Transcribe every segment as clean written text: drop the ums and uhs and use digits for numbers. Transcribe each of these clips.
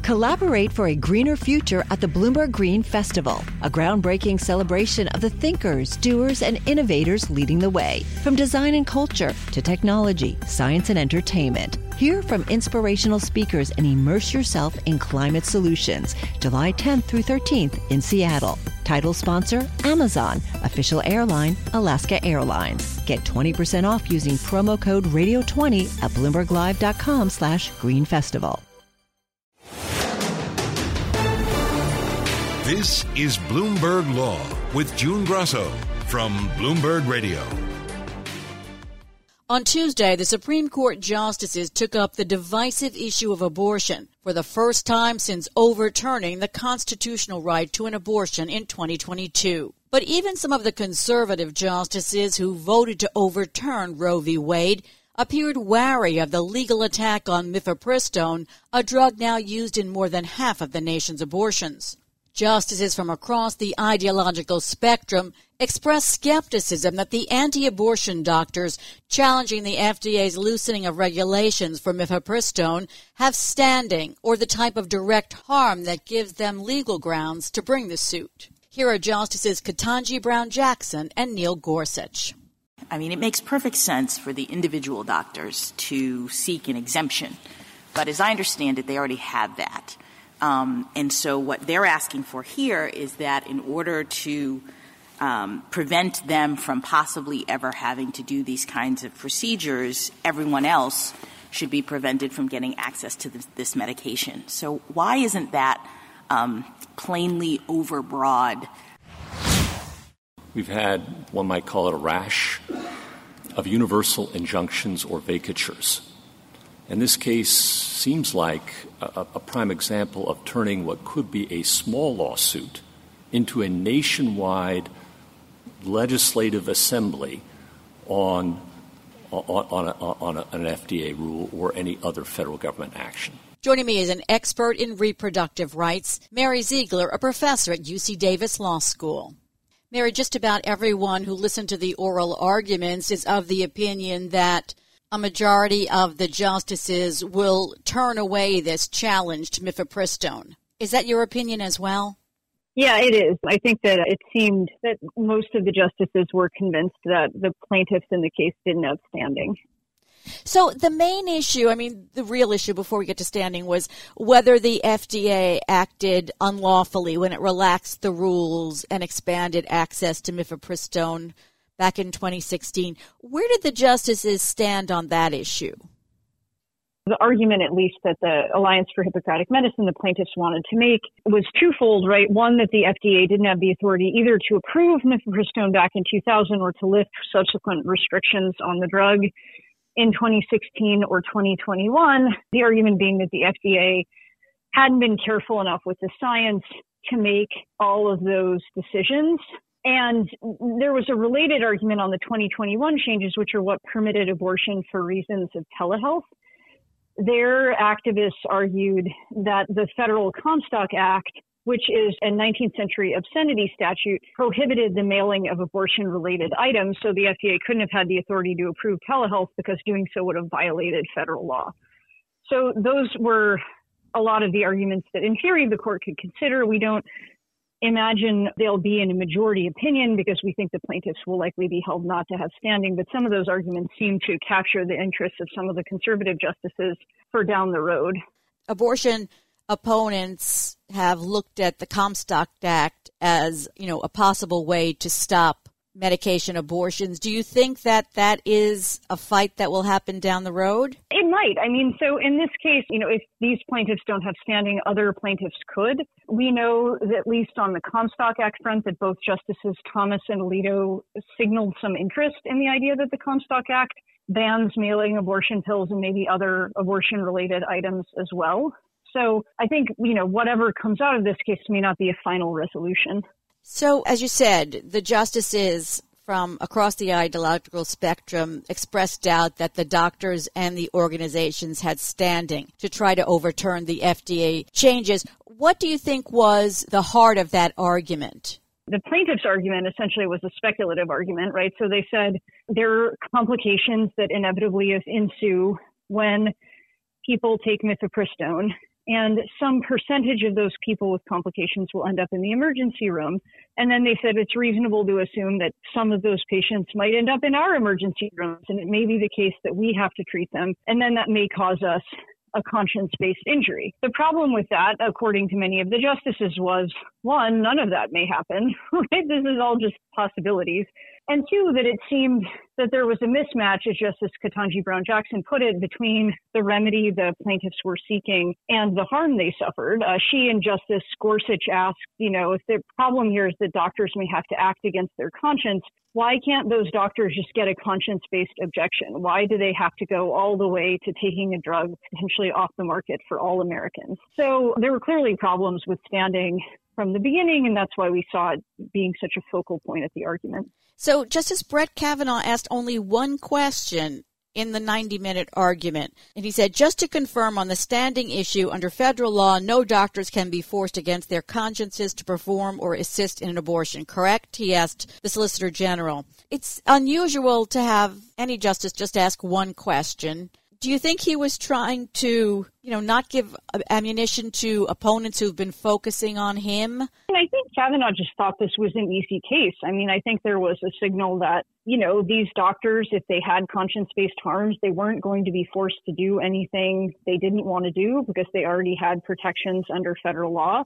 Collaborate for a greener future at the Bloomberg Green Festival, a groundbreaking celebration of the thinkers, doers, and innovators leading the way. From design and culture to technology, science, and entertainment. Hear from inspirational speakers and immerse yourself in climate solutions. July 10th through 13th in Seattle. Title sponsor, Amazon. Official airline, Alaska Airlines. Get 20% off using promo code radio20 at BloombergLive.com/greenfestival. This is Bloomberg Law with June Grasso from Bloomberg Radio. On Tuesday, the Supreme Court justices took up the divisive issue of abortion for the first time since overturning the constitutional right to an abortion in 2022. But even some of the conservative justices who voted to overturn Roe v. Wade appeared wary of the legal attack on mifepristone, a drug now used in more than half of the nation's abortions. Justices from across the ideological spectrum expressed skepticism that the anti-abortion doctors challenging the FDA's loosening of regulations for mifepristone have standing or the type of direct harm that gives them legal grounds to bring the suit. Here are Justices Ketanji Brown Jackson and Neil Gorsuch. I mean, it makes perfect sense for the individual doctors to seek an exemption. But as I understand it, they already have that. And so what they're asking for here is that in order to prevent them from possibly ever having to do these kinds of procedures, everyone else should be prevented from getting access to this medication. So why isn't that plainly overbroad? We've had, one might call it a rash of universal injunctions or vacatures. And this case seems like a prime example of turning what could be a small lawsuit into a nationwide legislative assembly on an FDA rule or any other federal government action. Joining me is an expert in reproductive rights, Mary Ziegler, a professor at UC Davis Law School. Mary, just about everyone who listened to the oral arguments is of the opinion that a majority of the justices will turn away this challenge to mifepristone. Is that your opinion as well? Yeah, it is. I think that it seemed that most of the justices were convinced that the plaintiffs in the case didn't have standing. So the main issue, the real issue before we get to standing was whether the FDA acted unlawfully when it relaxed the rules and expanded access to mifepristone back in 2016. Where did the justices stand on that issue? The argument, at least, that the Alliance for Hippocratic Medicine, the plaintiffs wanted to make, was twofold, right? One, that the FDA didn't have the authority either to approve mifepristone back in 2000 or to lift subsequent restrictions on the drug in 2016 or 2021. The argument being that the FDA hadn't been careful enough with the science to make all of those decisions. And there was a related argument on the 2021 changes, which are what permitted abortion for reasons of telehealth. Their activists argued that the Federal Comstock Act, which is a 19th century obscenity statute, prohibited the mailing of abortion-related items, so the FDA couldn't have had the authority to approve telehealth because doing so would have violated federal law. So those were a lot of the arguments that, in theory, the court could consider. We don't imagine they'll be in a majority opinion because we think the plaintiffs will likely be held not to have standing, but some of those arguments seem to capture the interests of some of the conservative justices for down the road. Abortion opponents have looked at the Comstock Act as, a possible way to stop medication abortions. Do you think that that is a fight that will happen down the road? It might. So in this case, if these plaintiffs don't have standing, other plaintiffs could. We know that at least on the Comstock Act front that both Justices Thomas and Alito signaled some interest in the idea that the Comstock Act bans mailing abortion pills and maybe other abortion-related items as well. So I think, whatever comes out of this case may not be a final resolution. So, as you said, the justices from across the ideological spectrum expressed doubt that the doctors and the organizations had standing to try to overturn the FDA changes. What do you think was the heart of that argument? The plaintiff's argument essentially was a speculative argument, right? So they said there are complications that inevitably ensue when people take mifepristone. and some percentage of those people with complications will end up in the emergency room. And then they said it's reasonable to assume that some of those patients might end up in our emergency rooms, and it may be the case that we have to treat them, and then that may cause us a conscience-based injury. The problem with that, according to many of the justices, was, one, none of that may happen, right? This is all just possibilities. And two, that it seemed that there was a mismatch, as Justice Ketanji Brown Jackson put it, between the remedy the plaintiffs were seeking and the harm they suffered. She and Justice Gorsuch asked, if the problem here is that doctors may have to act against their conscience, why can't those doctors just get a conscience-based objection? Why do they have to go all the way to taking a drug potentially off the market for all Americans? So there were clearly problems with standing from the beginning, and that's why we saw it being such a focal point at the argument. So Justice Brett Kavanaugh asked only one question in the 90-minute argument, and he said, just to confirm on the standing issue, under federal law, no doctors can be forced against their consciences to perform or assist in an abortion, correct? He asked the Solicitor General. It's unusual to have any justice just ask one question. Do you think he was trying to, not give ammunition to opponents who've been focusing on him? I think Kavanaugh just thought this was an easy case. I think there was a signal that, these doctors, if they had conscience-based harms, they weren't going to be forced to do anything they didn't want to do because they already had protections under federal law.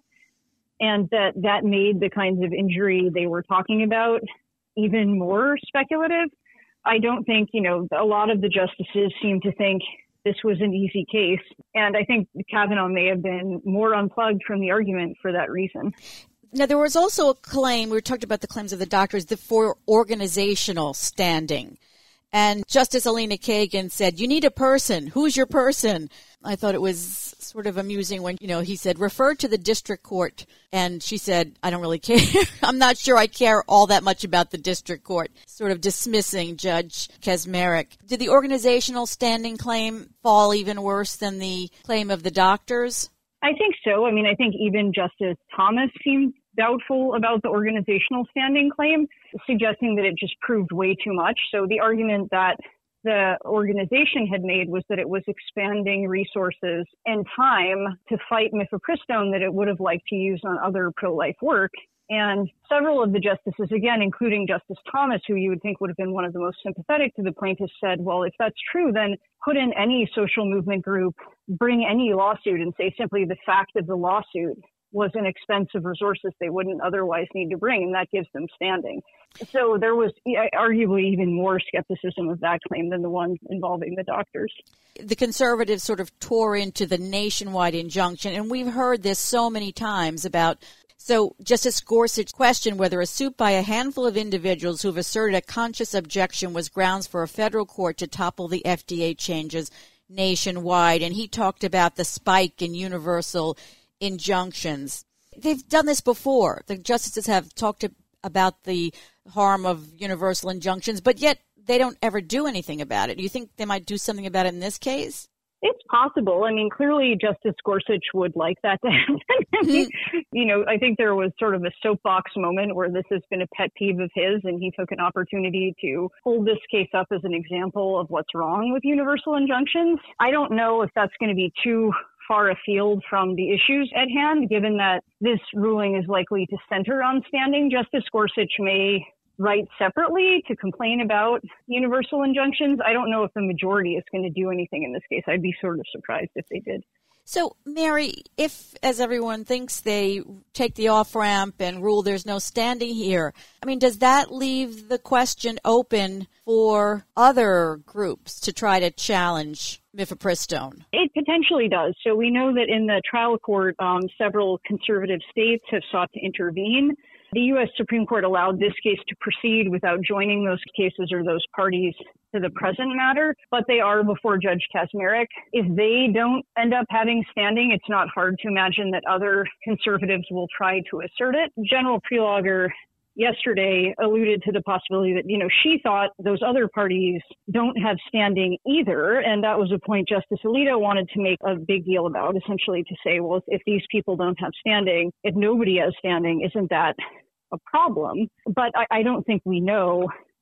And that made the kinds of injury they were talking about even more speculative. I don't think, a lot of the justices seem to think this was an easy case. And I think Kavanaugh may have been more unplugged from the argument for that reason. Now, there was also a claim, we talked about the claims of the doctors, for organizational standing. And Justice Elena Kagan said, you need a person. Who's your person? I thought it was sort of amusing when, he said, refer to the district court. And she said, I don't really care. I'm not sure I care all that much about the district court, sort of dismissing Judge Kaczmarek. Did the organizational standing claim fall even worse than the claim of the doctors? I think so. I think even Justice Thomas seemed doubtful about the organizational standing claim, suggesting that it just proved way too much. So the argument that the organization had made was that it was expanding resources and time to fight mifepristone that it would have liked to use on other pro-life work. And several of the justices, again, including Justice Thomas, who you would think would have been one of the most sympathetic to the plaintiffs, said, well, if that's true, then couldn't any social movement group bring any lawsuit and say simply the fact of the lawsuit was an expense of resources they wouldn't otherwise need to bring, and that gives them standing. So there was arguably even more skepticism of that claim than the one involving the doctors. The conservatives sort of tore into the nationwide injunction, and we've heard this so many times about. So Justice Gorsuch questioned whether a suit by a handful of individuals who have asserted a conscious objection was grounds for a federal court to topple the FDA changes nationwide, and he talked about the spike in universal injunctions. They've done this before. The justices have talked about the harm of universal injunctions, but yet they don't ever do anything about it. Do you think they might do something about it in this case? It's possible. Clearly Justice Gorsuch would like that to happen. I think there was sort of a soapbox moment where this has been a pet peeve of his, and he took an opportunity to hold this case up as an example of what's wrong with universal injunctions. I don't know if that's going to be too far afield from the issues at hand, given that this ruling is likely to center on standing. Justice Gorsuch may write separately to complain about universal injunctions. I don't know if the majority is going to do anything in this case. I'd be sort of surprised if they did. So, Mary, if, as everyone thinks, they take the off-ramp and rule there's no standing here, does that leave the question open for other groups to try to challenge mifepristone? It potentially does. So we know that in the trial court, several conservative states have sought to intervene. The U.S. Supreme Court allowed this case to proceed without joining those cases or those parties to the present matter, but they are before Judge Kaczmarek. If they don't end up having standing, it's not hard to imagine that other conservatives will try to assert it. General Prelogar yesterday alluded to the possibility that, she thought those other parties don't have standing either. And that was a point Justice Alito wanted to make a big deal about, essentially to say, well, if these people don't have standing, if nobody has standing, isn't that a problem? But I don't think we know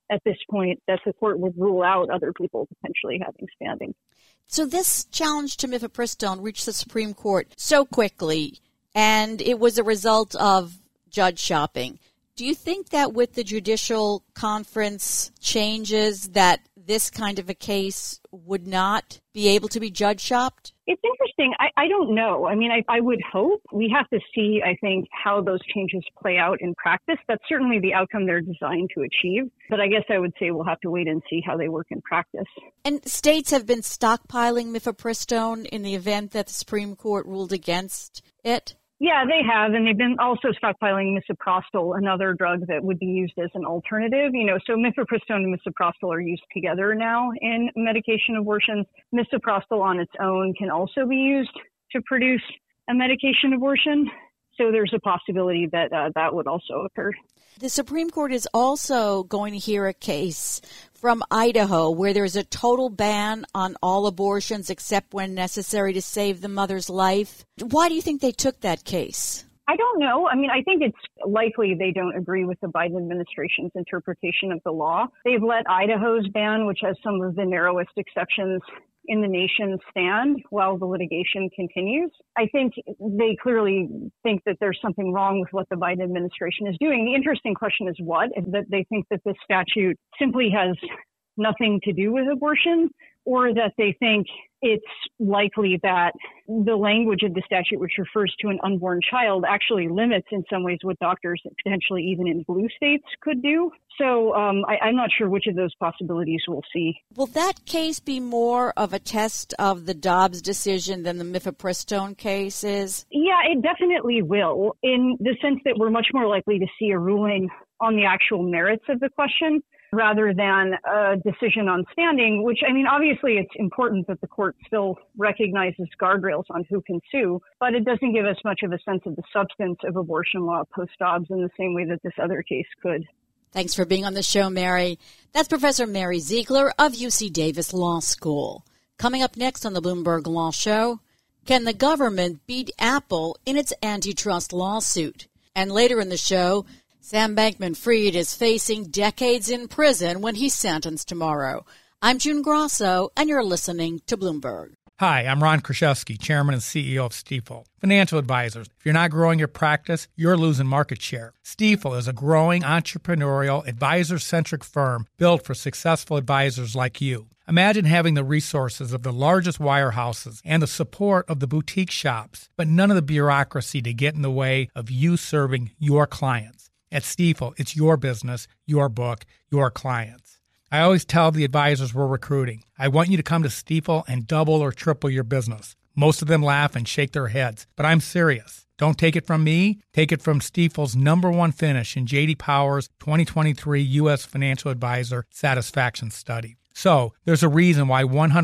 at this point that the court would rule out other people potentially having standing. So this challenge to mifepristone reached the Supreme Court so quickly, and it was a result of judge shopping. Do you think that with the judicial conference changes that this kind of a case would not be able to be judge shopped? It's interesting. I don't know. I mean, I would hope. We have to see, I think, how those changes play out in practice. That's certainly the outcome they're designed to achieve. But I guess I would say we'll have to wait and see how they work in practice. And states have been stockpiling mifepristone in the event that the Supreme Court ruled against it? Yeah, they have, and they've been also stockpiling misoprostol, another drug that would be used as an alternative. So mifepristone and misoprostol are used together now in medication abortions. Misoprostol on its own can also be used to produce a medication abortion. So there's a possibility that that would also occur. The Supreme Court is also going to hear a case from Idaho where there's a total ban on all abortions except when necessary to save the mother's life. Why do you think they took that case? I don't know. I mean, I think it's likely they don't agree with the Biden administration's interpretation of the law. They've let Idaho's ban, which has some of the narrowest exceptions in the nation, stand while the litigation continues. I think they clearly think that there's something wrong with what the Biden administration is doing. The interesting question is what? That they think that this statute simply has nothing to do with abortion, or that they think it's likely that the language of the statute, which refers to an unborn child, actually limits in some ways what doctors, potentially even in blue states, could do. So I'm not sure which of those possibilities we'll see. Will that case be more of a test of the Dobbs decision than the mifepristone case is? Yeah, it definitely will, in the sense that we're much more likely to see a ruling on the actual merits of the question rather than a decision on standing, which, I mean, obviously it's important that the court still recognizes guardrails on who can sue, but it doesn't give us much of a sense of the substance of abortion law post-Dobbs in the same way that this other case could. Thanks for being on the show, Mary. That's Professor Mary Ziegler of UC Davis Law School. Coming up next on the Bloomberg Law Show, can the government beat Apple in its antitrust lawsuit? And later in the show, Sam Bankman-Fried is facing decades in prison when he's sentenced tomorrow. I'm June Grosso, and you're listening to Bloomberg. Hi, I'm Ron Kraszewski, Chairman and CEO of Stifel. Financial advisors, if you're not growing your practice, you're losing market share. Stifel is a growing, entrepreneurial, advisor-centric firm built for successful advisors like you. Imagine having the resources of the largest wirehouses and the support of the boutique shops, but none of the bureaucracy to get in the way of you serving your clients. At Stifel, it's your business, your book, your clients. I always tell the advisors we're recruiting, I want you to come to Stifel and double or triple your business. Most of them laugh and shake their heads, but I'm serious. Don't take it from me. Take it from Stifel's #1 finish in J.D. Power's 2023 U.S. Financial Advisor Satisfaction Study. So, there's a reason why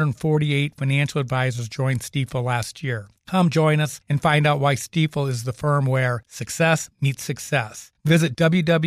148 financial advisors joined Stifel last year. Come join us and find out why Stifel is the firm where success meets success. Visit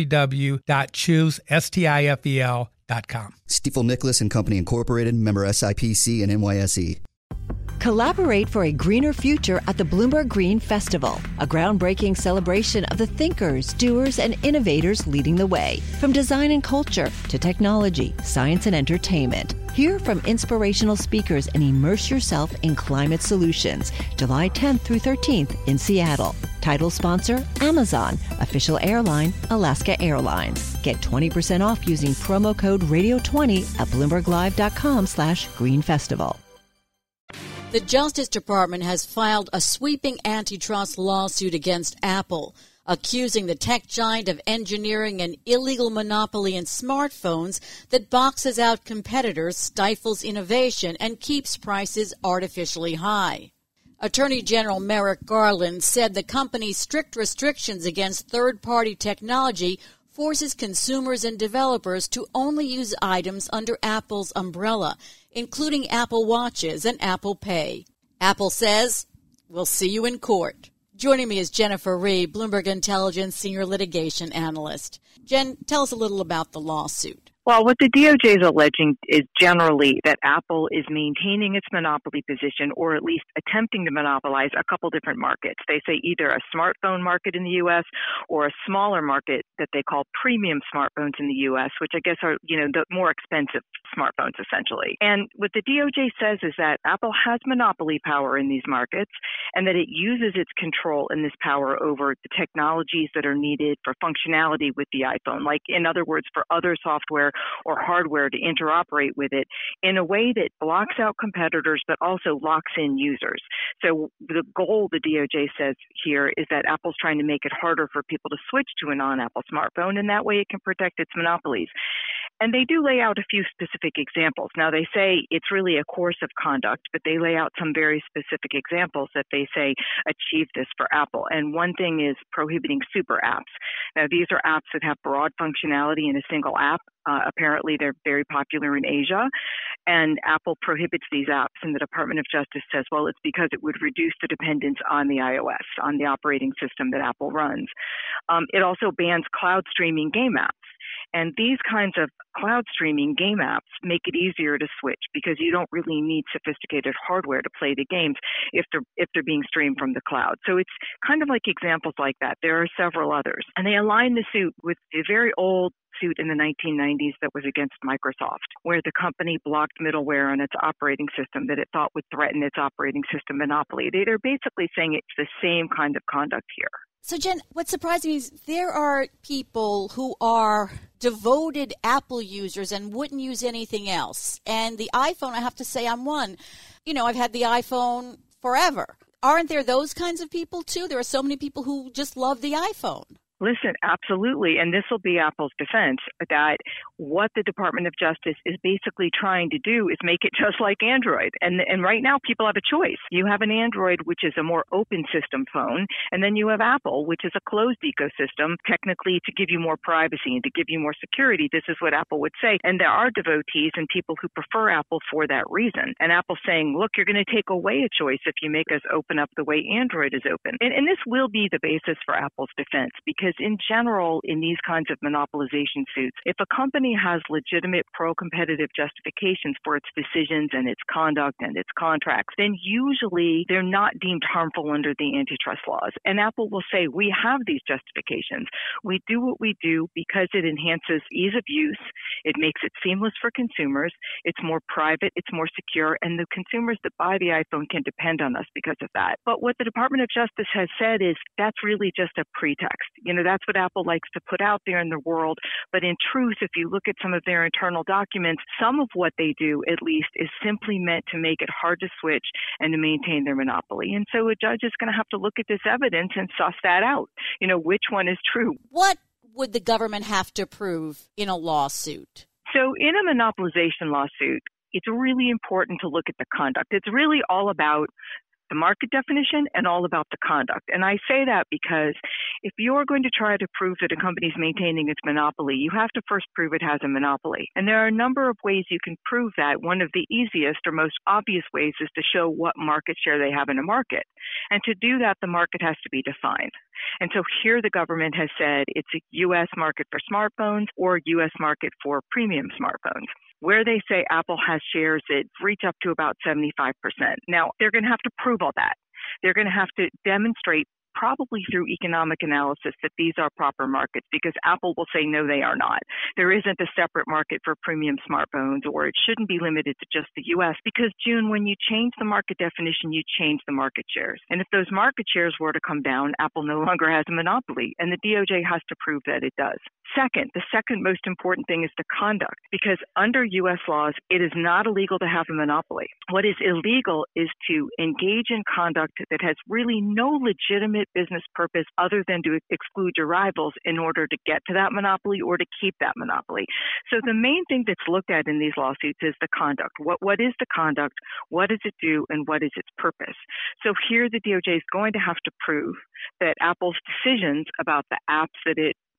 www.choosestifel.com. Stifel Nicholas and Company Incorporated, member SIPC and NYSE. Collaborate for a greener future at the Bloomberg Green Festival, a groundbreaking celebration of the thinkers, doers, and innovators leading the way. From design and culture to technology, science, and entertainment. Hear from inspirational speakers and immerse yourself in climate solutions. July 10th through 13th in Seattle. Title sponsor, Amazon. Official airline, Alaska Airlines. Get 20% off using promo code Radio20 at BloombergLive.com/greenfestival. The Justice Department has filed a sweeping antitrust lawsuit against Apple, accusing the tech giant of engineering an illegal monopoly in smartphones that boxes out competitors, stifles innovation, and keeps prices artificially high. Attorney General Merrick Garland said the company's strict restrictions against third-party technology forces consumers and developers to only use items under Apple's umbrella, including Apple Watches and Apple Pay. Apple says, "We'll see you in court." Joining me is Jennifer Reed, Bloomberg Intelligence Senior Litigation Analyst. Jen, tell us a little about the lawsuit. Well, what the DOJ is alleging is generally that Apple is maintaining its monopoly position or at least attempting to monopolize a couple different markets. They say either a smartphone market in the U.S. or a smaller market that they call premium smartphones in the U.S., which I guess are, the more expensive smartphones essentially. And what the DOJ says is that Apple has monopoly power in these markets and that it uses its control and this power over the technologies that are needed for functionality with the iPhone, like in other words, for other software or hardware to interoperate with it in a way that blocks out competitors but also locks in users. So the goal, the DOJ says here, is that Apple's trying to make it harder for people to switch to a non-Apple smartphone, and that way it can protect its monopolies. And they do lay out a few specific examples. Now, they say it's really a course of conduct, but they lay out some very specific examples that they say achieve this for Apple. And one thing is prohibiting super apps. Now, these are apps that have broad functionality in a single app. Apparently, they're very popular in Asia, and Apple prohibits these apps. And the Department of Justice says, well, it's because it would reduce the dependence on the iOS, on the operating system that Apple runs. It also bans cloud streaming game apps. And these kinds of cloud streaming game apps make it easier to switch because you don't really need sophisticated hardware to play the games if they're being streamed from the cloud. So it's kind of like examples like that. There are several others. And they align the suit with a very old suit in the 1990s that was against Microsoft, where the company blocked middleware on its operating system that it thought would threaten its operating system monopoly. They're basically saying it's the same kind of conduct here. So, Jen, what's surprising is there are people who are devoted Apple users and wouldn't use anything else. And the iPhone, I have to say, I'm one. I've had the iPhone forever. Aren't there those kinds of people, too? There are so many people who just love the iPhone. Listen, absolutely. And this will be Apple's defense that what the Department of Justice is basically trying to do is make it just like Android. And right now people have a choice. You have an Android, which is a more open system phone, and then you have Apple, which is a closed ecosystem, technically to give you more privacy and to give you more security. This is what Apple would say. And there are devotees and people who prefer Apple for that reason. And Apple's saying, look, you're going to take away a choice if you make us open up the way Android is open. And this will be the basis for Apple's defense because in general, in these kinds of monopolization suits, if a company has legitimate pro-competitive justifications for its decisions and its conduct and its contracts, then usually they're not deemed harmful under the antitrust laws. And Apple will say, we have these justifications. We do what we do because it enhances ease of use. It makes it seamless for consumers. It's more private. It's more secure. And the consumers that buy the iPhone can depend on us because of that. But what the Department of Justice has said is that's really just a pretext. That's what Apple likes to put out there in the world. But in truth, if you look at some of their internal documents, some of what they do, at least, is simply meant to make it hard to switch and to maintain their monopoly. And so a judge is going to have to look at this evidence and suss that out, which one is true. What would the government have to prove in a lawsuit? So in a monopolization lawsuit, it's really important to look at the conduct. It's really all about the market definition and all about the conduct. And I say that because if you're going to try to prove that a company is maintaining its monopoly, you have to first prove it has a monopoly. And there are a number of ways you can prove that. One of the easiest or most obvious ways is to show what market share they have in a market. And to do that, the market has to be defined. And so here the government has said it's a U.S. market for smartphones or U.S. market for premium smartphones, where they say Apple has shares that reach up to about 75%. Now, they're going to have to prove all that. They're going to have to demonstrate, probably through economic analysis, that these are proper markets, because Apple will say, no, they are not. There isn't a separate market for premium smartphones, or it shouldn't be limited to just the U.S., because, June, when you change the market definition, you change the market shares. And if those market shares were to come down, Apple no longer has a monopoly, and the DOJ has to prove that it does. Second, the second most important thing is the conduct, because under U.S. laws, it is not illegal to have a monopoly. What is illegal is to engage in conduct that has really no legitimate business purpose other than to exclude your rivals in order to get to that monopoly or to keep that monopoly. So the main thing that's looked at in these lawsuits is the conduct. What is the conduct? What does it do? And what is its purpose? So here the DOJ is going to have to prove that Apple's decisions about the apps that it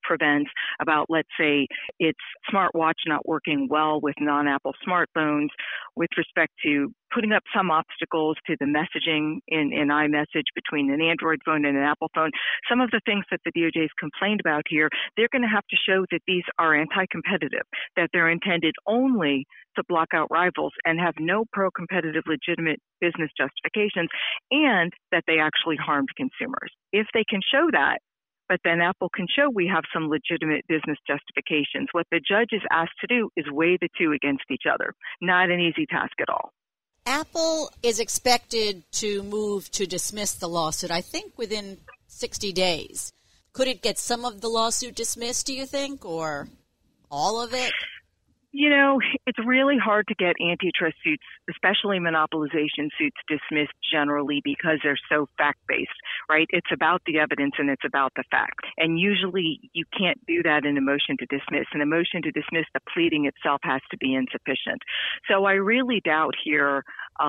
prevents, about, let's say, its smartwatch not working well with non-Apple smartphones, with respect to putting up some obstacles to the messaging in iMessage between an Android phone and an Apple phone. Some of the things that the DOJ has complained about here, they're going to have to show that these are anti-competitive, that they're intended only to block out rivals and have no pro-competitive legitimate business justifications, and that they actually harmed consumers. If they can show that, but then Apple can show we have some legitimate business justifications, what the judge is asked to do is weigh the two against each other. Not an easy task at all. Apple is expected to move to dismiss the lawsuit, I think, within 60 days. Could it get some of the lawsuit dismissed, do you think, or all of it? You know, it's really hard to get antitrust suits, especially monopolization suits, dismissed generally because they're so fact-based, right? It's about the evidence and it's about the facts. And usually you can't do that in a motion to dismiss. In a motion to dismiss, the pleading itself has to be insufficient. So I really doubt here,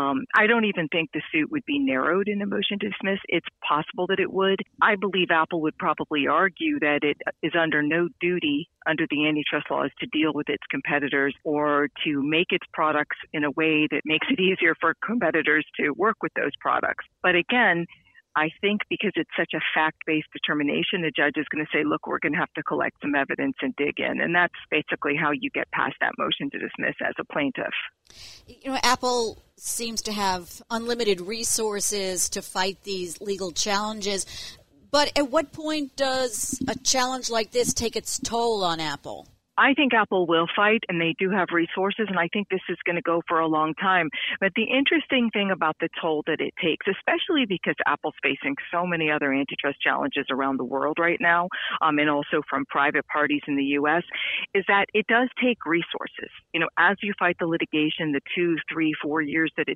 I don't even think the suit would be narrowed in a motion to dismiss. It's possible that it would. I believe Apple would probably argue that it is under no duty under the antitrust laws to deal with its competitors or to make its products in a way that makes it easier for competitors to work with those products. But again, I think because it's such a fact-based determination, the judge is going to say, look, we're going to have to collect some evidence and dig in. And that's basically how you get past that motion to dismiss as a plaintiff. You know, Apple seems to have unlimited resources to fight these legal challenges. But at what point does a challenge like this take its toll on Apple? I think Apple will fight, and they do have resources, and I think this is going to go for a long time. But the interesting thing about the toll that it takes, especially because Apple's facing so many other antitrust challenges around the world right now, and also from private parties in the U.S., is that it does take resources. You know, as you fight the litigation, the 2, 3, 4 years that it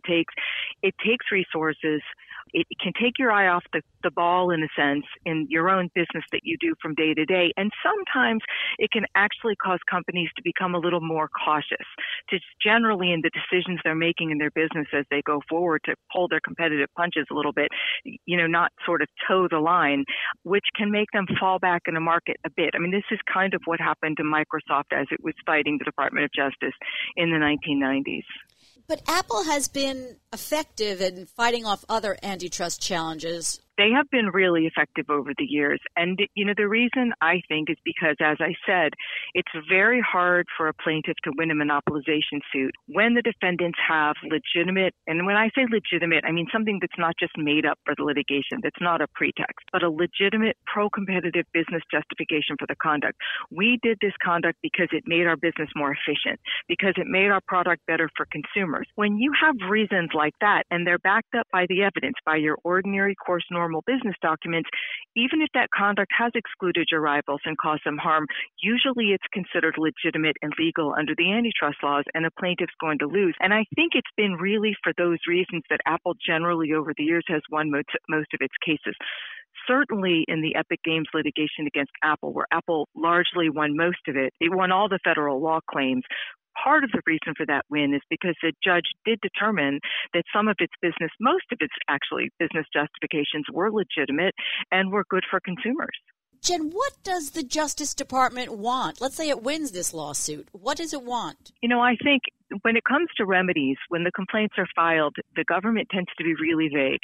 takes resources. It can take your eye off the ball, in a sense, in your own business that you do from day to day. And sometimes it can actually cause companies to become a little more cautious, to generally in the decisions they're making in their business as they go forward, to pull their competitive punches a little bit, you know, not sort of toe the line, which can make them fall back in the market a bit. I mean, this is kind of what happened to Microsoft as it was fighting the Department of Justice in the 1990s. But Apple has been effective in fighting off other antitrust challenges. They have been really effective over the years. And, you know, the reason I think is because, as I said, it's very hard for a plaintiff to win a monopolization suit when the defendants have legitimate, and when I say legitimate, I mean something that's not just made up for the litigation, that's not a pretext, but a legitimate pro-competitive business justification for the conduct. We did this conduct because it made our business more efficient, because it made our product better for consumers. When you have reasons like that, and they're backed up by the evidence, by your ordinary course normal business documents, even if that conduct has excluded your rivals and caused them harm, usually it's considered legitimate and legal under the antitrust laws, and a plaintiff's going to lose. And I think it's been really for those reasons that Apple generally over the years has won most of its cases. Certainly in the Epic Games litigation against Apple, where Apple largely won most of it, it won all the federal law claims. Part of the reason for that win is because the judge did determine that some of its business, most of its actually business justifications were legitimate and were good for consumers. Jen, what does the Justice Department want? Let's say it wins this lawsuit. What does it want? You know, I think when it comes to remedies, when the complaints are filed, the government tends to be really vague.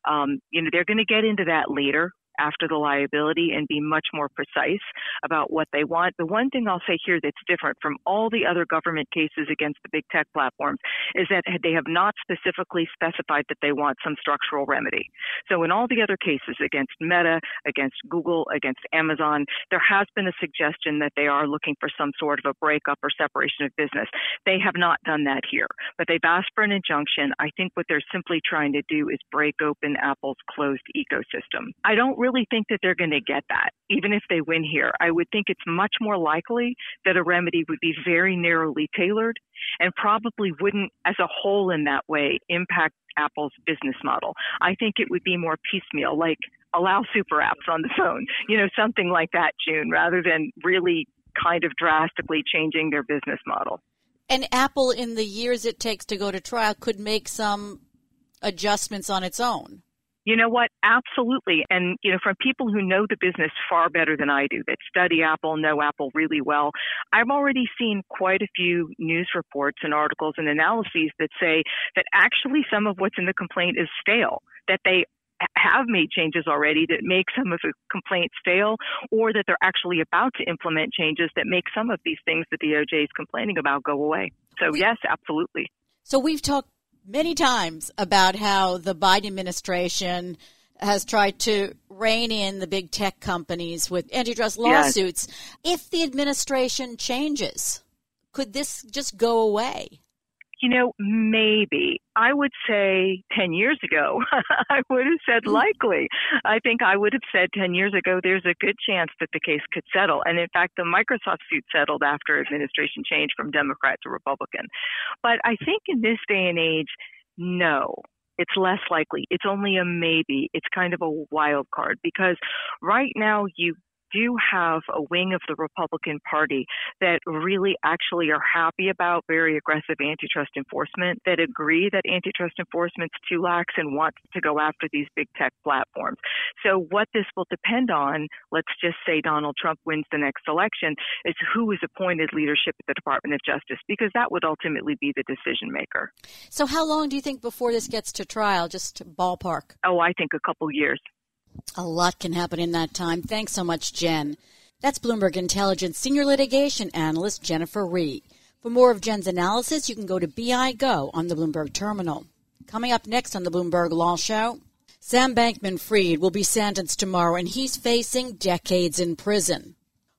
You know, they're going to get into that later, after the liability, and be much more precise about what they want. The one thing I'll say here that's different from all the other government cases against the big tech platforms is that they have not specifically specified that they want some structural remedy. So in all the other cases against Meta, against Google, against Amazon, there has been a suggestion that they are looking for some sort of a breakup or separation of business. They have not done that here, but they've asked for an injunction. I think what they're simply trying to do is break open Apple's closed ecosystem. I don't really think that they're going to get that, even if they win here. I would think it's much more likely that a remedy would be very narrowly tailored and probably wouldn't, as a whole in that way, impact Apple's business model. I think it would be more piecemeal, like allow super apps on the phone, you know, something like that, June, rather than really kind of drastically changing their business model. And Apple, in the years it takes to go to trial, could make some adjustments on its own. You know what? Absolutely. And, from people who know the business far better than I do, that study Apple, know Apple really well, I've already seen quite a few news reports and articles and analyses that say that actually some of what's in the complaint is stale, that they have made changes already that make some of the complaints stale, or that they're actually about to implement changes that make some of these things that the DOJ is complaining about go away. So yes, absolutely. So we've talked many times about how the Biden administration has tried to rein in the big tech companies with antitrust lawsuits. Yes. If the administration changes, could this just go away? Maybe. I would say 10 years ago, I would have said likely. I think I would have said 10 years ago, there's a good chance that the case could settle. And in fact, the Microsoft suit settled after administration changed from Democrat to Republican. But I think in this day and age, no. It's less likely. It's only a maybe. It's kind of a wild card because right now you do have a wing of the Republican Party that really actually are happy about very aggressive antitrust enforcement, that agree that antitrust enforcement's too lax and want to go after these big tech platforms. So what this will depend on, let's just say Donald Trump wins the next election, is who is appointed leadership at the Department of Justice, because that would ultimately be the decision maker. So how long do you think before this gets to trial, just ballpark? Oh, I think a couple years. A lot can happen in that time. Thanks so much, Jen. That's Bloomberg Intelligence Senior Litigation Analyst Jennifer Reed. For more of Jen's analysis, you can go to BI Go on the Bloomberg Terminal. Coming up next on the Bloomberg Law Show, Sam Bankman-Fried will be sentenced tomorrow, and he's facing decades in prison.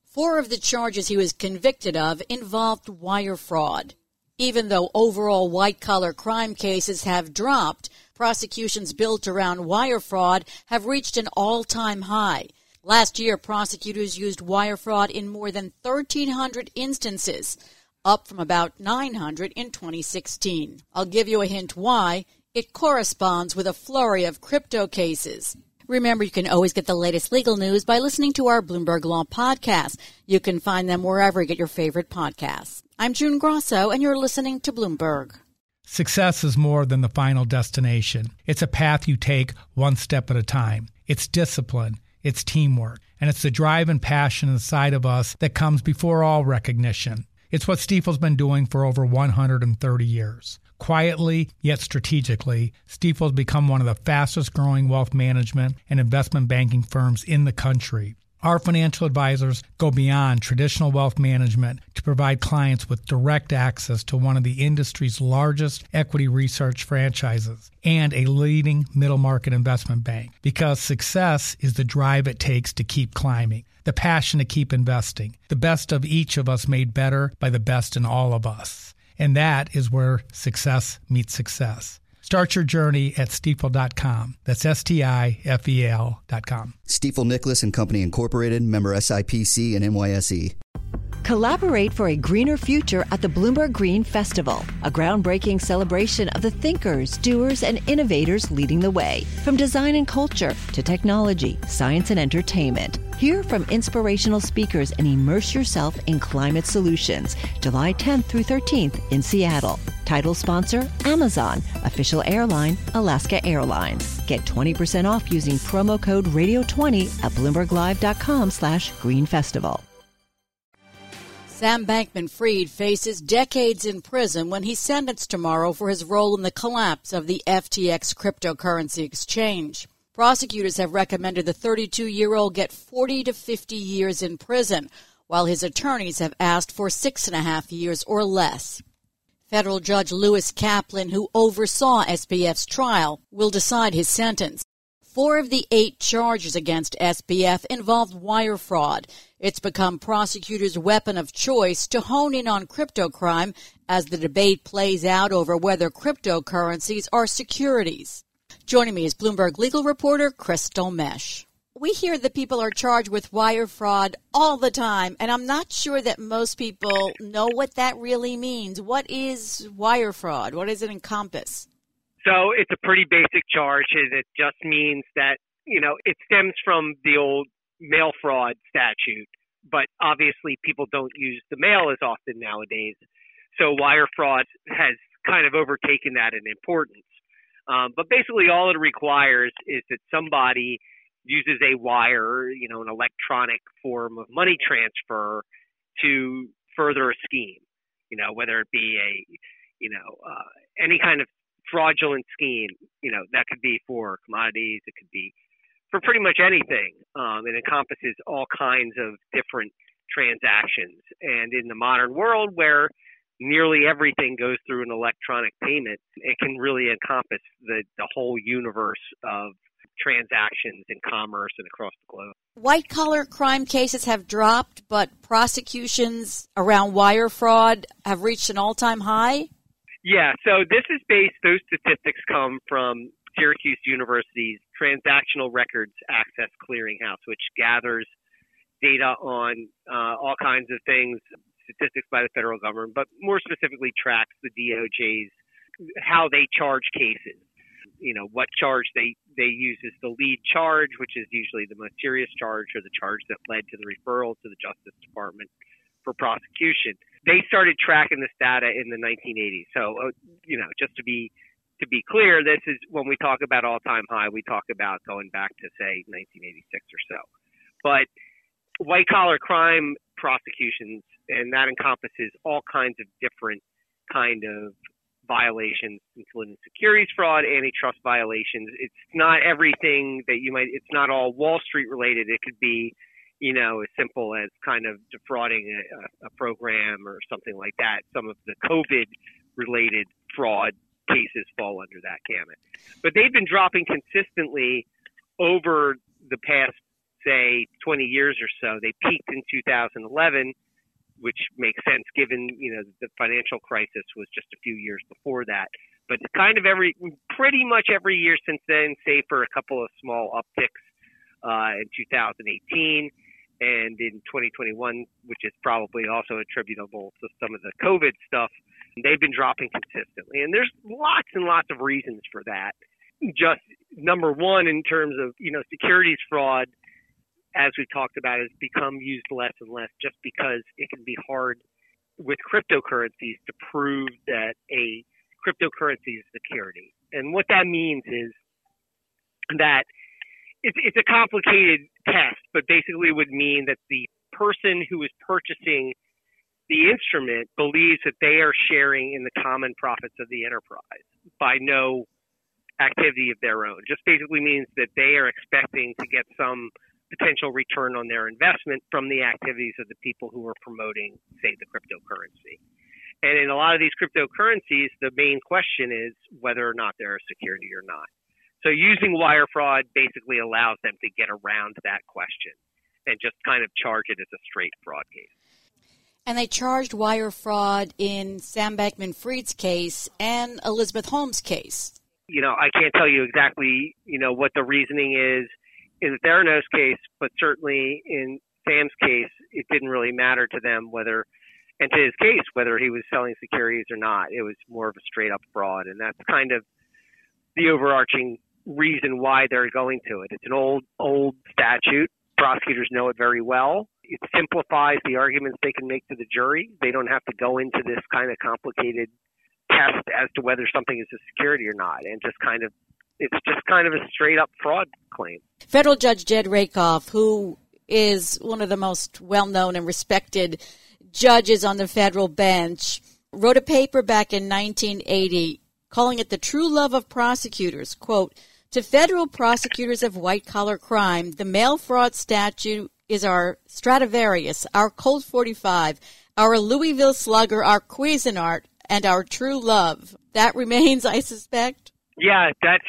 4 of the charges he was convicted of involved wire fraud. Even though overall white-collar crime cases have dropped, prosecutions built around wire fraud have reached an all-time high. Last year, prosecutors used wire fraud in more than 1,300 instances, up from about 900 in 2016. I'll give you a hint why. It corresponds with a flurry of crypto cases. Remember, you can always get the latest legal news by listening to our Bloomberg Law podcast. You can find them wherever you get your favorite podcasts. I'm June Grosso, and you're listening to Bloomberg. Success is more than the final destination. It's a path you take one step at a time. It's discipline, it's teamwork, and it's the drive and passion inside of us that comes before all recognition. It's what Stifel's been doing for over 130 years. Quietly, yet strategically, Stifel's become one of the fastest-growing wealth management and investment banking firms in the country. Our financial advisors go beyond traditional wealth management to provide clients with direct access to one of the industry's largest equity research franchises and a leading middle-market investment bank. Because success is the drive it takes to keep climbing, the passion to keep investing, the best of each of us made better by the best in all of us. And that is where success meets success. Start your journey at Stifel.com. That's Stifel.com. Stifel Nicholas and Company Incorporated, member SIPC and NYSE. Collaborate for a greener future at the Bloomberg Green Festival, a groundbreaking celebration of the thinkers, doers, and innovators leading the way. From design and culture to technology, science, and entertainment. Hear from inspirational speakers and immerse yourself in climate solutions. July 10th through 13th in Seattle. Title sponsor, Amazon. Official airline, Alaska Airlines. Get 20% off using promo code Radio20 at BloombergLive.com/greenfestival. Sam Bankman-Fried faces decades in prison when he's sentenced tomorrow for his role in the collapse of the FTX cryptocurrency exchange. Prosecutors have recommended the 32-year-old get 40 to 50 years in prison, while his attorneys have asked for 6.5 years or less. Federal Judge Lewis Kaplan, who oversaw SBF's trial, will decide his sentence. 4 of the 8 charges against SBF involved wire fraud. It's become prosecutors' weapon of choice to hone in on crypto crime as the debate plays out over whether cryptocurrencies are securities. Joining me is Bloomberg legal reporter Crystal Mesh. We hear that people are charged with wire fraud all the time, and I'm not sure that most people know what that really means. What is wire fraud? What does it encompass? So it's a pretty basic charge. It just means that, it stems from the old mail fraud statute, but obviously people don't use the mail as often nowadays. So wire fraud has kind of overtaken that in importance. But basically all it requires is that somebody uses a wire, you know, an electronic form of money transfer to further a scheme, you know, whether it be any kind of fraudulent scheme, you know, that could be for commodities, it could be for pretty much anything. It encompasses all kinds of different transactions. And in the modern world where nearly everything goes through an electronic payment, it can really encompass the whole universe of transactions in commerce and across the globe. White-collar crime cases have dropped, but prosecutions around wire fraud have reached an all-time high? Yeah, so those statistics come from Syracuse University's Transactional Records Access Clearinghouse, which gathers data on all kinds of things, statistics by the federal government, but more specifically tracks the DOJ's, how they charge cases. You know, what charge they use as the lead charge, which is usually the most serious charge or the charge that led to the referral to the Justice Department for prosecution. They started tracking this data in the 1980s. So, you know, just to be clear, this is when we talk about all-time high, we talk about going back to, say, 1986 or so. But white-collar crime prosecutions, and that encompasses all kinds of different kind of violations, including securities fraud, antitrust violations. It's not everything that it's not all Wall Street related. It could be, you know, as simple as kind of defrauding a program or something like that. Some of the COVID related fraud cases fall under that gamut. But they've been dropping consistently over the past, say, 20 years or so. They peaked in 2011, which makes sense given, you know, the financial crisis was just a few years before that. But kind of pretty much every year since then, save for a couple of small upticks in 2018 and in 2021, which is probably also attributable to some of the COVID stuff, they've been dropping consistently. And there's lots and lots of reasons for that. Just number one, in terms of, you know, securities fraud, as we talked about, has become used less and less just because it can be hard with cryptocurrencies to prove that a cryptocurrency is a security. And what that means is that it's a complicated test, but basically would mean that the person who is purchasing the instrument believes that they are sharing in the common profits of the enterprise by no activity of their own. Just basically means that they are expecting to get some potential return on their investment from the activities of the people who are promoting, say, the cryptocurrency. And in a lot of these cryptocurrencies, the main question is whether or not they're a security or not. So using wire fraud basically allows them to get around that question and just kind of charge it as a straight fraud case. And they charged wire fraud in Sam Bankman-Fried's case and Elizabeth Holmes' case. You know, I can't tell you exactly, you know, what the reasoning is in the Theranos case, but certainly in Sam's case, it didn't really matter to them whether, and to his case, whether he was selling securities or not. It was more of a straight up fraud. And that's kind of the overarching reason why they're going to it. It's an old statute. Prosecutors know it very well. It simplifies the arguments they can make to the jury. They don't have to go into this kind of complicated test as to whether something is a security or not, and it's just kind of a straight up fraud claim. Federal Judge Jed Rakoff, who is one of the most well-known and respected judges on the federal bench, wrote a paper back in 1980 calling it the true love of prosecutors. Quote, "To federal prosecutors of white-collar crime, the mail fraud statute is our Stradivarius, our Colt 45, our Louisville Slugger, our Cuisinart, and our true love." That remains, I suspect? Yeah, that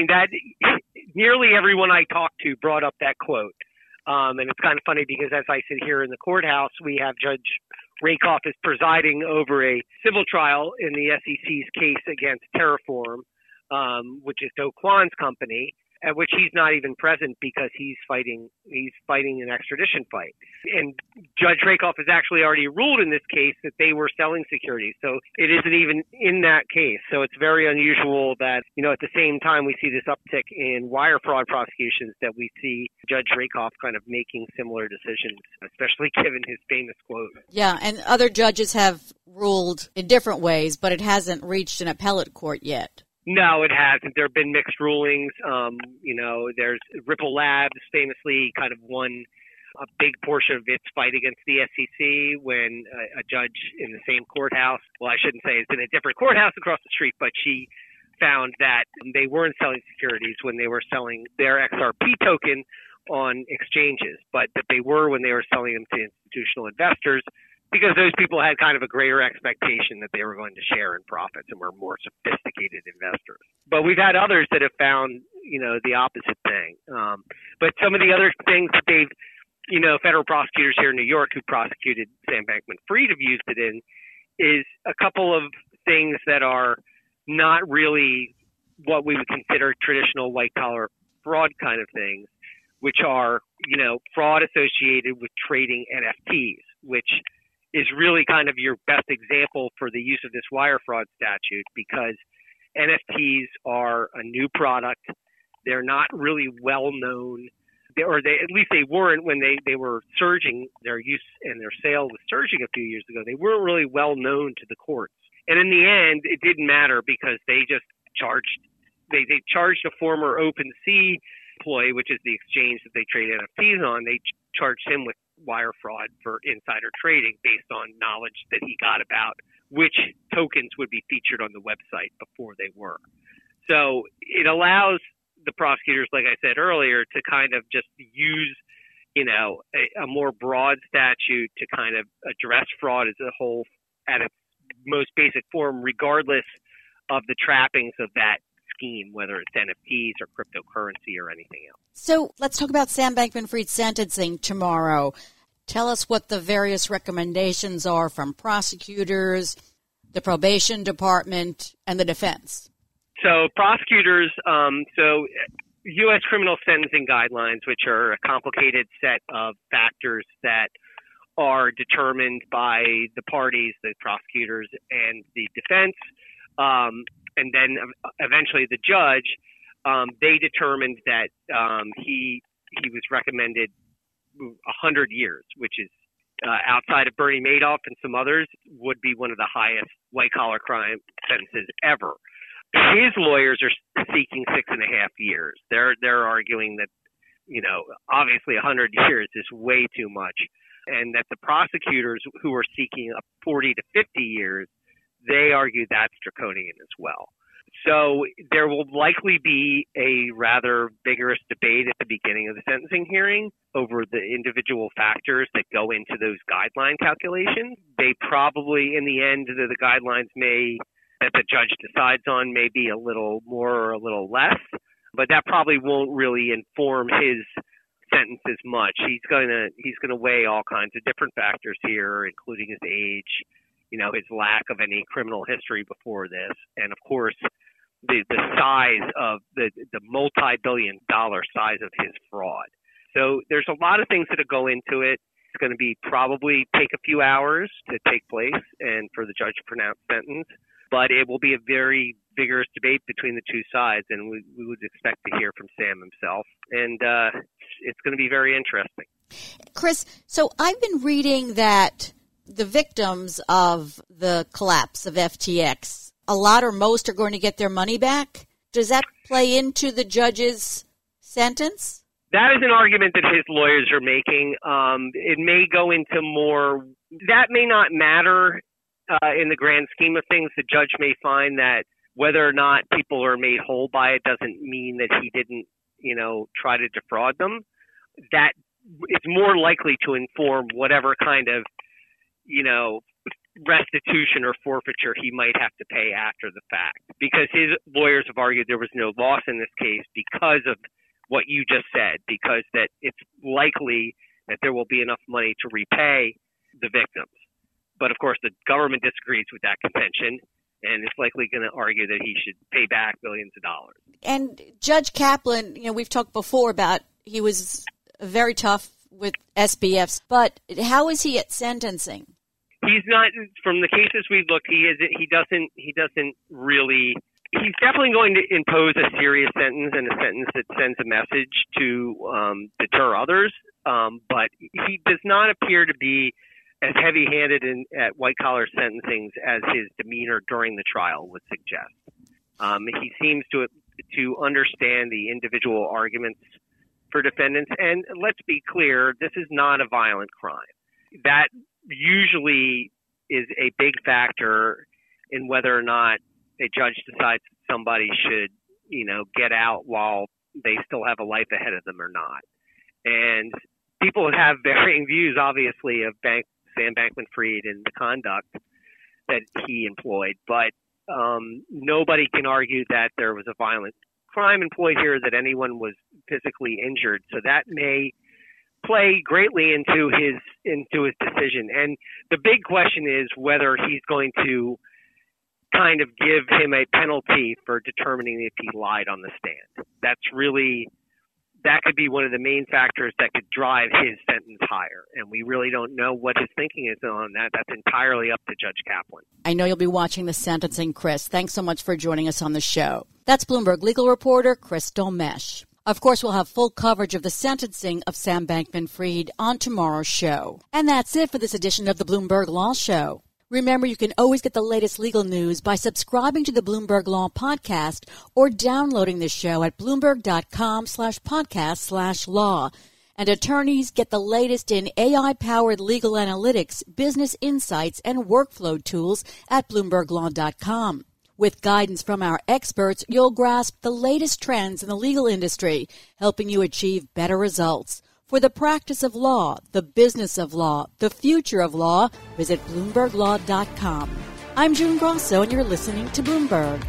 nearly everyone I talked to brought up that quote. And it's kind of funny because as I sit here in the courthouse, we have Judge Rakoff is presiding over a civil trial in the SEC's case against Terraform, which is Do Kwon's company, at which he's not even present because he's fighting an extradition fight. And Judge Rakoff has actually already ruled in this case that they were selling securities. So it isn't even in that case. So it's very unusual that, you know, at the same time we see this uptick in wire fraud prosecutions, that we see Judge Rakoff kind of making similar decisions, especially given his famous quote. Yeah, and other judges have ruled in different ways, but it hasn't reached an appellate court yet. No, it hasn't. There have been mixed rulings. There's Ripple Labs famously kind of won a big portion of its fight against the SEC when a judge in the same courthouse, well, I shouldn't say it's in a different courthouse across the street, but she found that they weren't selling securities when they were selling their XRP token on exchanges, but that they were when they were selling them to institutional investors, because those people had kind of a greater expectation that they were going to share in profits and were more sophisticated investors. But we've had others that have found, the opposite thing. But some of the other things that they've, federal prosecutors here in New York who prosecuted Sam Bankman-Fried have used it in is a couple of things that are not really what we would consider traditional white-collar fraud kind of things, which are, fraud associated with trading NFTs, which is really kind of your best example for the use of this wire fraud statute, because NFTs are a new product. They're not really well known, at least they weren't when they were surging. Their use and their sale was surging a few years ago. They weren't really well known to the courts. And in the end, it didn't matter because they just charged a former OpenSea employee, which is the exchange that they trade NFTs on. They charged him with wire fraud for insider trading based on knowledge that he got about which tokens would be featured on the website before they were. So it allows the prosecutors, like I said earlier, to kind of just use, a more broad statute to kind of address fraud as a whole at its most basic form, regardless of the trappings of that scheme, whether it's NFTs or cryptocurrency or anything else. So let's talk about Sam Bankman-Fried's sentencing tomorrow. Tell us what the various recommendations are from prosecutors, the probation department, and the defense. So prosecutors, U.S. criminal sentencing guidelines, which are a complicated set of factors that are determined by the parties, the prosecutors and the defense, and then eventually the judge. They determined that he was recommended 100 years, which is outside of Bernie Madoff and some others, would be one of the highest white-collar crime sentences ever. His lawyers are seeking 6.5 years. They're arguing that, obviously 100 years is way too much, and that the prosecutors who are seeking 40 to 50 years, they argue that's draconian as well. So there will likely be a rather vigorous debate at the beginning of the sentencing hearing over the individual factors that go into those guideline calculations. They probably, in the end, the guidelines that the judge decides on may be a little more or a little less, but that probably won't really inform his sentence as much. He's going to weigh all kinds of different factors here, including his age, his lack of any criminal history before this, and of course the size of the multi-billion-dollar size of his fraud. So there's a lot of things that go into it. It's going to be probably take a few hours to take place and for the judge to pronounce sentence. But it will be a very vigorous debate between the two sides, and we would expect to hear from Sam himself. And it's going to be very interesting. Chris, so I've been reading that the victims of the collapse of FTX, a lot or most are going to get their money back. Does that play into the judge's sentence? That is an argument that his lawyers are making. It may go into more – that may not matter. In the grand scheme of things, the judge may find that whether or not people are made whole by it doesn't mean that he didn't, try to defraud them. That it's more likely to inform whatever kind of, restitution or forfeiture he might have to pay after the fact. Because his lawyers have argued there was no loss in this case because of what you just said, because that it's likely that there will be enough money to repay the victims. But, of course, the government disagrees with that contention and is likely going to argue that he should pay back billions of dollars. And Judge Kaplan, we've talked before about he was very tough with SBFs, but how is he at sentencing? He's not, from the cases we've looked, he doesn't really, he's definitely going to impose a serious sentence and a sentence that sends a message to deter others, but he does not appear to be as heavy-handed at white-collar sentencings as his demeanor during the trial would suggest. He seems to understand the individual arguments for defendants. And let's be clear, this is not a violent crime. That usually is a big factor in whether or not a judge decides somebody should, get out while they still have a life ahead of them or not. And people have varying views, obviously, of Sam Bankman-Fried and the conduct that he employed. But nobody can argue that there was a violent crime employed here, that anyone was physically injured. So that may play greatly into his decision. And the big question is whether he's going to kind of give him a penalty for determining if he lied on the stand. That could be one of the main factors that could drive his sentence higher. And we really don't know what his thinking is on that. That's entirely up to Judge Kaplan. I know you'll be watching the sentencing, Chris. Thanks so much for joining us on the show. That's Bloomberg legal reporter Chris Dolmesh. Of course, we'll have full coverage of the sentencing of Sam Bankman-Fried on tomorrow's show. And that's it for this edition of the Bloomberg Law Show. Remember, you can always get the latest legal news by subscribing to the Bloomberg Law Podcast or downloading the show at Bloomberg.com/podcast/law. And attorneys get the latest in AI-powered legal analytics, business insights, and workflow tools at BloombergLaw.com. With guidance from our experts, you'll grasp the latest trends in the legal industry, helping you achieve better results. For the practice of law, the business of law, the future of law, visit BloombergLaw.com. I'm June Grosso, and you're listening to Bloomberg.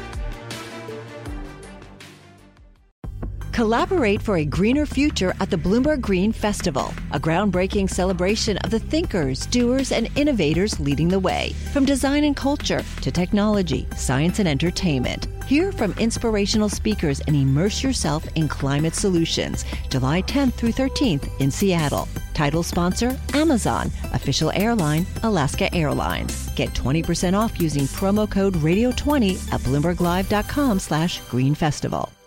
Collaborate for a greener future at the Bloomberg Green Festival, a groundbreaking celebration of the thinkers, doers, and innovators leading the way. From design and culture to technology, science, and entertainment. Hear from inspirational speakers and immerse yourself in climate solutions. July 10th through 13th in Seattle. Title sponsor, Amazon. Official airline, Alaska Airlines. Get 20% off using promo code RADIO20 at BloombergLive.com/Green Festival.